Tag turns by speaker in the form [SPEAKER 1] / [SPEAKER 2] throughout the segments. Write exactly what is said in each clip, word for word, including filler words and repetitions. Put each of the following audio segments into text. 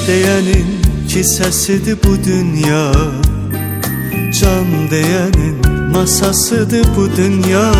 [SPEAKER 1] diyenin kisəsidir bu dünya, can diyenin masasıdır bu dünya.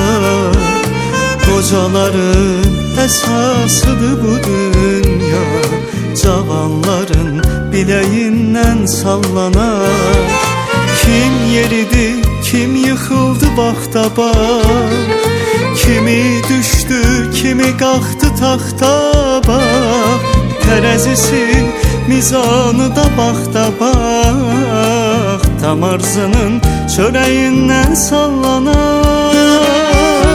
[SPEAKER 1] Kocaların əsasıdır bu dünya, cavanların bileğinden sallanar. Kim yeridi, kim yıkıldı vaxta bax, kimi düştü, kimi qalxdı taxta bax. Tərəzisi, mizanı da baxda bax, tam arzının çöreğinden sallanar.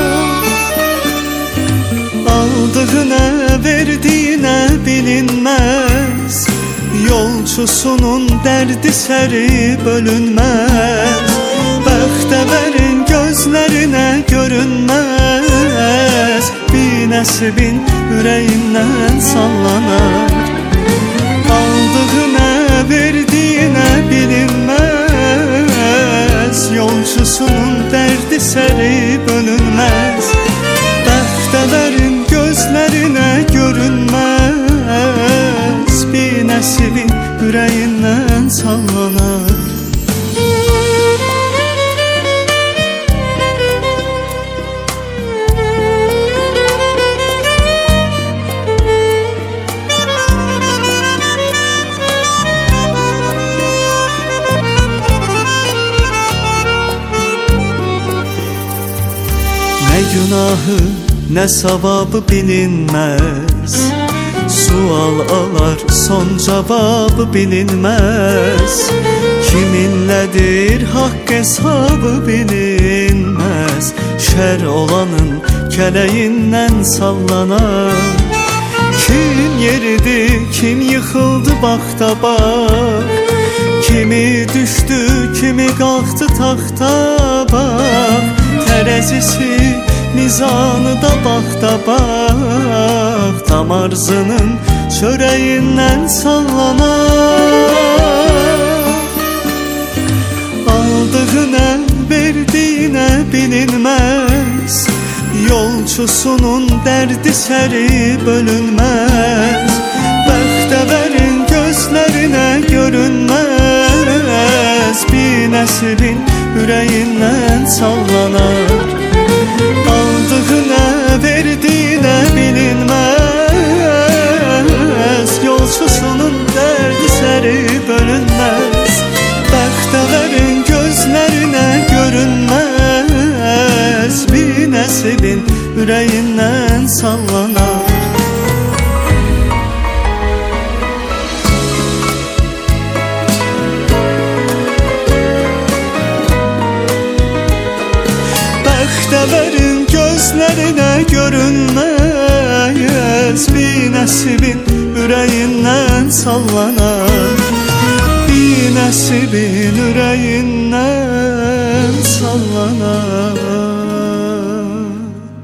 [SPEAKER 1] Aldığına, verdiğine bilinmez, yolcusunun derdi seri bölünmez. Bəxtəvərin gözlerine görünmez, bir nəsibin yüreğinden sallanar. Aldığına, verdiğine bilinmez, yolcusunun derdi seri bölünmez. Bəxtəvərin gözlerine görünmez, bir nəsibin yüreğinden sallanar. Ne günahı, ne savabı bilinmez, sual alar son cevabı bilinmez. Kiminledir hak hesabı bilinmez, şer olanın keleğinden sallanar. Kim yeridi, kim yıkıldı baxta bax, kimi düştü, kimi qalxdı taxta bax. Tərəzisi, mizanı da baxda bax, tam arzının çöreğinden sallanar. Aldığına, verdiğine bilinmez, yolcusunun derdi seri bölünmez. Bəxtəvərin gözlerine görünmez, bir nəsibin yüreğinden sallanar. Aldığına, verdiğine bilinmez, yolcusunun derdi seri bölünmez. Bəxtəvərin gözlerine görünmez, bir nəsibin yüreğinden sallanar. Bəxtəvərin gözlerine görünmez, bir nəsibin yüreğinden sallanar. Bir nəsibin yüreğinden